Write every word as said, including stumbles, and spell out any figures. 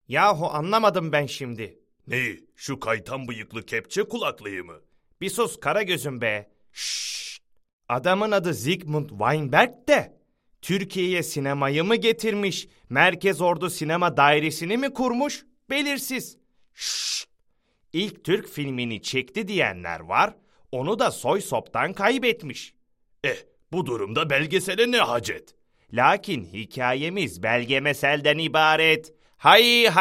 Yahu anlamadım ben şimdi. Neyi? Şu kaytan bıyıklı kepçe kulaklığı mı? Bir sus Karagöz'üm be. Şşş. Adamın adı Zygmunt Weinberg de. Türkiye'ye sinemayı mı getirmiş? Merkez Ordu Sinema Dairesi'ni mi kurmuş? Belirsiz. Şşş. İlk Türk filmini çekti diyenler var. Onu da soy soptan kaybetmiş. Eh, bu durumda belgesele ne hacet? Lakin hikayemiz belgemeselden ibaret. Hay hay.